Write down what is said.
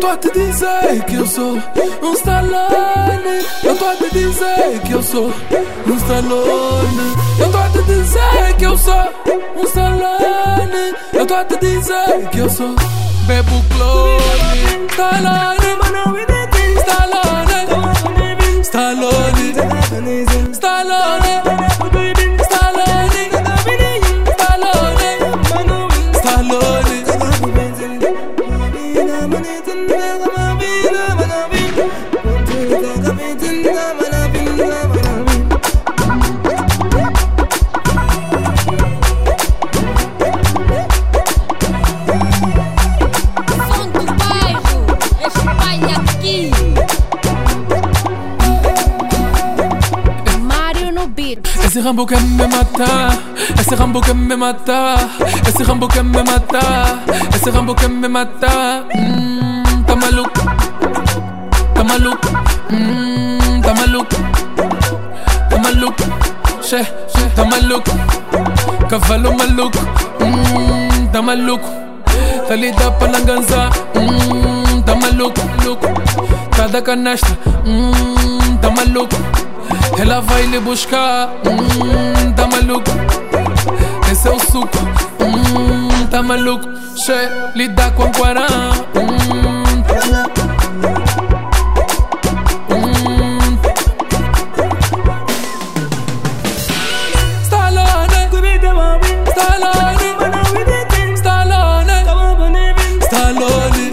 tô a te dizer que eu sou um Stallone. Eu tô a te dizer que eu sou um Stallone. Eu tô a te dizer que eu sou um Stallone. Eu tô a te dizer que eu sou Bebo clone. Stallone, Stallone, Stallone, Stallone, Stallone, Stallone, Stallone. Esse Rambo quer me matar, esse Rambo quer me matar, esse Rambo quer me matar, esse Rambo quer me matar. Tá maluco, tá maluco, tá maluco, tá maluco, tá maluco, cavalo maluco, tá maluco, tá lida pra langanza, tá maluco, tá da canastra, tá maluco. Ela vai lhe buscar, tá maluco. Esse é o suco, tá maluco. Che, lida com Guará. Stallone, Stallone, Stallone, Stallone.